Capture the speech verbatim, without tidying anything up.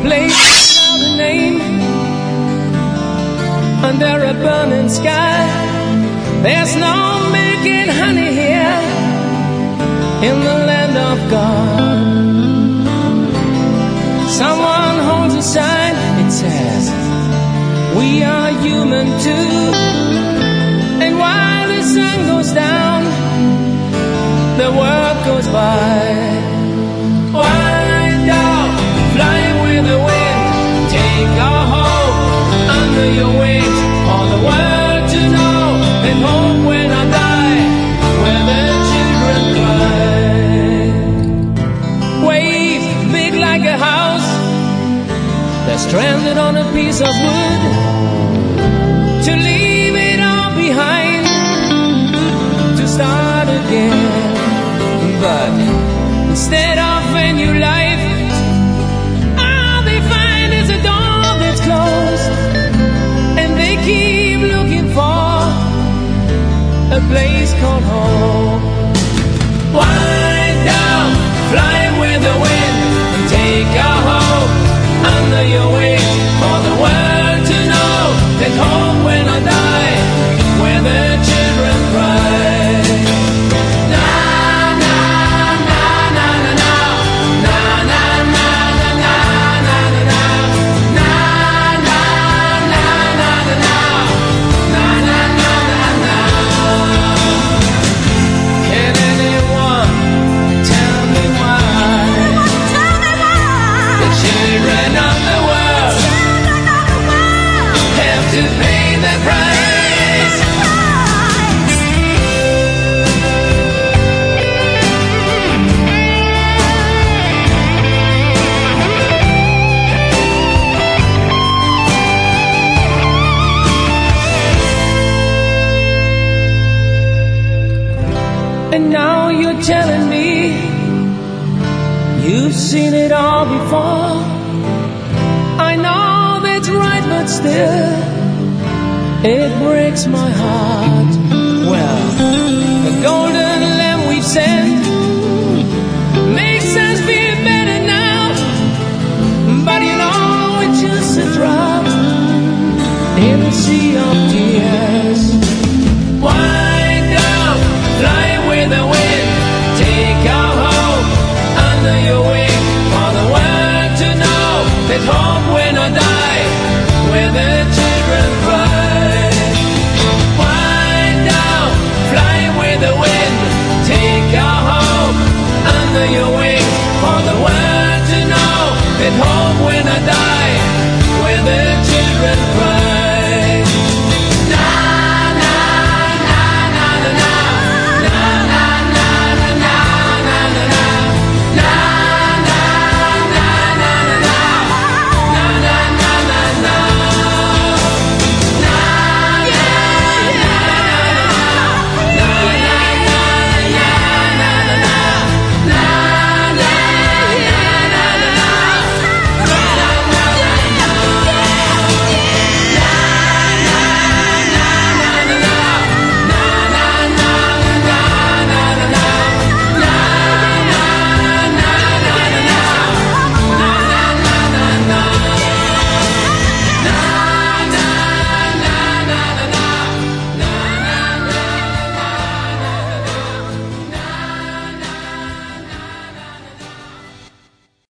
place without a name, under a burning sky. There's no milk and honey here in the land of God. Someone holds a sign, it says, we are human too. And while the sun goes down, the world goes by. Wind down, flying with the wind, take our hope under your wings. For the world to know and hope when I die, where the children cry. Wave big like a house that's stranded on a piece of wood, to leave it all behind, to start again. But instead of a new life, all they find is a door that's closed, and they keep looking for a place called home. Wind down, flying with the wind, take our hope under your wings. For the world to know that home when I die, where the children cry. And now you're telling me you've seen it all before. I know that's right, but still it breaks my heart. Well, the golden lamb we've sent makes us feel better now, but you know it's just a drop in the sea